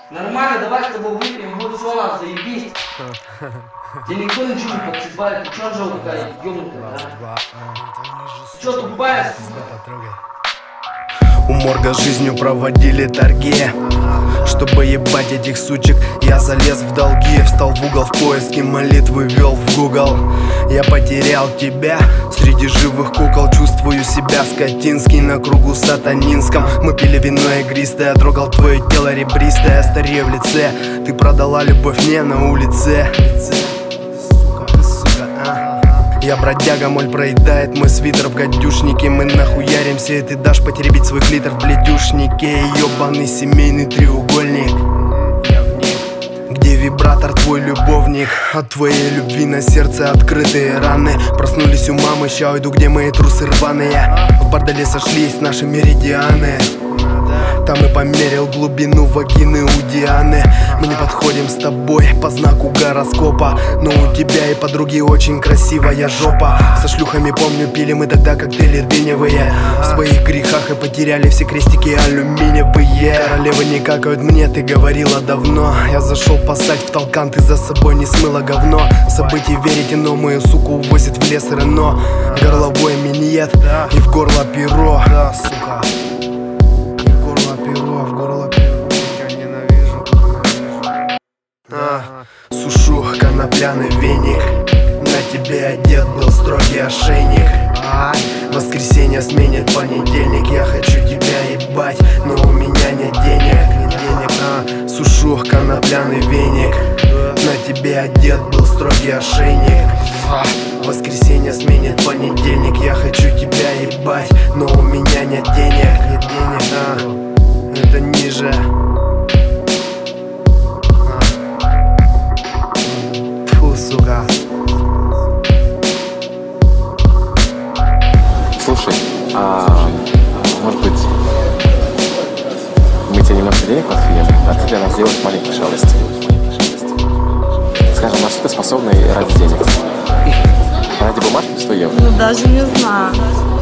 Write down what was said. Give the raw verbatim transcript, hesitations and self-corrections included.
Нормально, давай с тобой выпьем, будет все нас, заебись. Тебе никто ничего не подсыпает, ты чё же такая ёбнутая, а? Чё тупая? У морга жизнью проводили торги, чтобы ебать этих сучек. Я залез в долги, встал в угол в поиске молитвы, вел в Google. Я потерял тебя среди живых кукол, чувствую себя скотинский на кругу сатанинском. Мы пили вино игристое, трогал твое тело ребристое, старею в лице. Ты продала любовь мне на улице. Я бродяга, моль проедает мой свитер в гадюшнике. Мы нахуяримся, и ты дашь потеребить свой клитор в бледюшнике. Ёбаный семейный треугольник, где вибратор твой любовник. От твоей любви на сердце открытые раны. Проснулись у мамы, ща уйду, где мои трусы рваные. В борделе сошлись наши меридианы. Там и померил глубину вагины у Дианы. Мы не подходим с тобой по знаку гороскопа, но у тебя и подруги очень красивая жопа. Со шлюхами, помню, пили мы тогда коктейли дыневые. В своих грехах и потеряли все крестики алюминиевые. Королевы не какают мне, ты говорила давно. Я зашел посать в толкан, ты за собой не смыла говно. Событий верите, но мою суку увозит в лес Рено. Горловой миньет и в горло перо. Да, сука. В горло перо, я ненавижу, ненавижу. А, сушу конопляный веник. На тебе одет был строгий ошейник. Воскресенье сменит понедельник. Я хочу тебя ебать, но у меня нет денег, нет денег. А, сушу конопляный веник. На тебе одет был строгий ошейник. Воскресенье сменит понедельник. Я хочу тебя ебать, но у меня нет денег, нет денег. А. Это ниже. Тьфу, сука. Слушай, а может быть, мы тебе немножко денег подхилим, а ты для нас сделаешь маленькие шалости? Скажем, на что ты способна ради денег? Ради бумажки встаем? Ну даже не знаю.